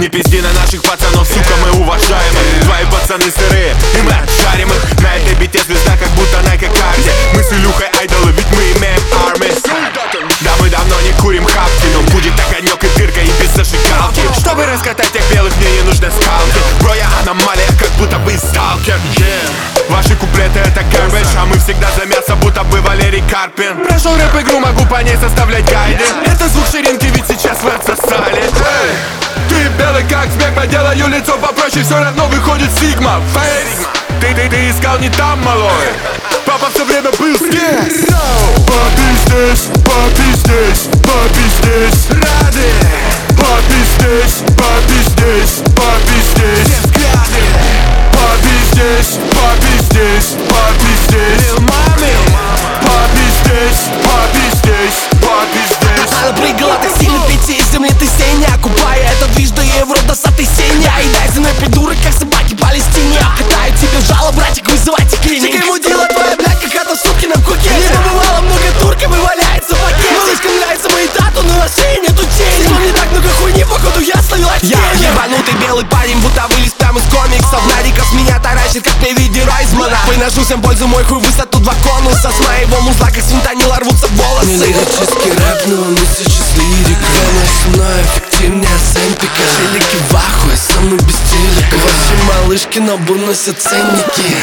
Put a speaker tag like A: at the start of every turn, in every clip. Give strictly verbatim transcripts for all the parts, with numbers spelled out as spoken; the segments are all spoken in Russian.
A: Не пизди на наших пацанов, сука, мы уважаем их. Твои пацаны сырые, и мы отшарим их. На этой бите звезда, как будто на карте. Мы с Илюхой айдолы, ведь мы имеем армии. Да мы давно не курим хапки, но будет так огонек и дырка, и без зажигалки. Чтобы раскатать тех белых, мне не нужны скалки. Бро, я аномалия, как будто бы сталкер, yeah. Ваши куплеты это гарбэдж, а мы всегда за мясо, будто бы Валерий Карпин. Прошел рэп-игру, могу по ней составлять гайды. Это звук ширинки, ведь сейчас вы отсосали. Эй, ты белый как снег, поделаю лицо попроще, все равно выходит сигма. Фейс, ты, ты, ты искал не там, малой. Папа все время был здесь. Папи здесь, папи здесь, папи здесь. Рады. Папи здесь, папи здесь, папи здесь. Взгляды. Папи здесь, папи здесь, папи здесь. Лил мами. Папи здесь, папи здесь, папи здесь.
B: Она прыгала так сильно, пяти из земли ты сеня. Купая этот движ до Евродосатый сеня. И дай за мной придурок, как собаки Палестине. Катаю тебе в жало, братик, вызывайте клиник. Чекай, мудила твоя, блядь, как это сутки на куке. Не побывало много турков и валяется пакет. Малышкам нравится мои тату, но на шее нету тени. Но не так много хуйни, походу я словила тень. Я ебанутый белый парень, будто вылез прям из комиксов. Нариков меня таращит, как при виде Райзмана. Выношу всем пользу, мой хуй высоту два конуса. С моего музла, как с фентанила, рвутся волосы.
C: Не лирический рэп, но он сейчас лирика. Она со мной эффективнее сэмпика. Челики в ахуе, со мной без телека. Ваши малышки на бу носят ценники.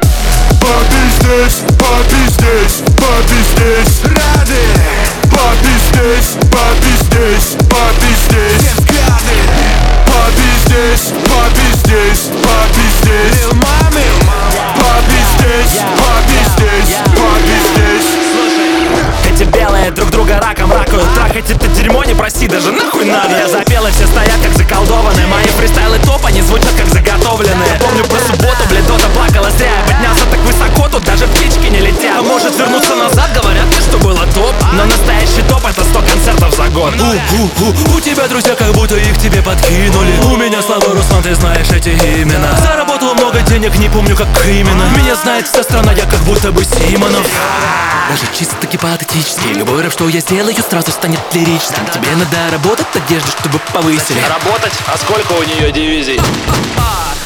A: Папи здесь, папи здесь, папи здесь. Рады. Папи здесь, папи здесь, папи здесь. Взгляды. Папи здесь, папи здесь, папи здесь. Лил мами. Папи здесь, папи здесь, папи здесь.
D: Эти белые друг друга раком ракают. Трахать это дерьмо, не проси, даже нахуй надо. Я запел, и все стоят как заколдованные. Мои фристайлы топ, они звучат как заготовленные. Помню про субботу, блядь, Дота плакала зря. Я поднялся так высоко, тут даже птички не летят. А может вернуться назад, говорят мне, что было топ. Но настоящий топ это сто концертов за год.
C: У-у-у, у тебя друзья, как будто их тебе подкинули. У меня слава Руслан, ты знаешь эти имена. Заработал много денег, не помню как именно. Меня знает вся страна, я как будто бы Симонов. Даже чисто гипотетически любой рэп, что я сделаю, сразу станет лиричным. Тебе надо работать, одежду, чтобы повысили.
D: Работать? А сколько у нее дивизий?